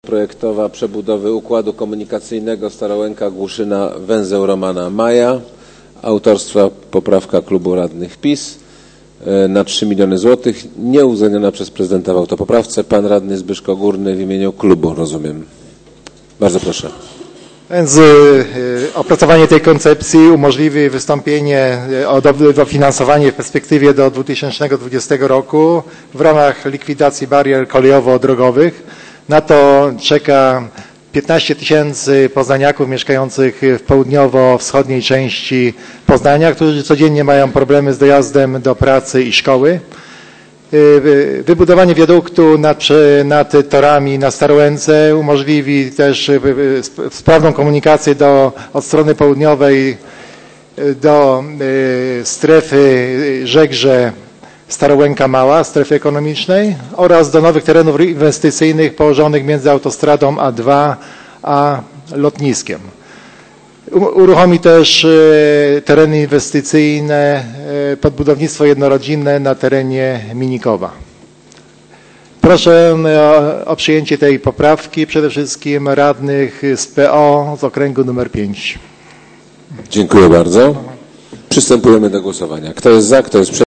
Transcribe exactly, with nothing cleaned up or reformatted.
projektowa przebudowy układu komunikacyjnego Starołęka-Głuszyna-Węzeł Romana Maja. Autorstwa poprawka klubu radnych PiS na trzy miliony złotych, nieuwzględniona przez prezydenta w autopoprawce. Pan radny Zbyszko Górny w imieniu klubu, rozumiem. Bardzo proszę. Więc y, opracowanie tej koncepcji umożliwi wystąpienie o dofinansowanie w perspektywie do dwa tysiące dwudziestego roku w ramach likwidacji barier kolejowo-drogowych. Na to czeka piętnaście tysięcy poznaniaków mieszkających w południowo-wschodniej części Poznania, którzy codziennie mają problemy z dojazdem do pracy i szkoły. Wybudowanie wiaduktu nad, nad torami na Starołęce umożliwi też sprawną komunikację do, od strony południowej do strefy rzekże Starołęka Mała, strefy ekonomicznej oraz do nowych terenów inwestycyjnych położonych między autostradą A dwa a lotniskiem. Uruchomi też tereny inwestycyjne pod budownictwo jednorodzinne na terenie Minikowa. Proszę o, o przyjęcie tej poprawki, przede wszystkim radnych z P O z okręgu numer pięć. Dziękuję bardzo. Przystępujemy do głosowania. Kto jest za, kto jest przeciw?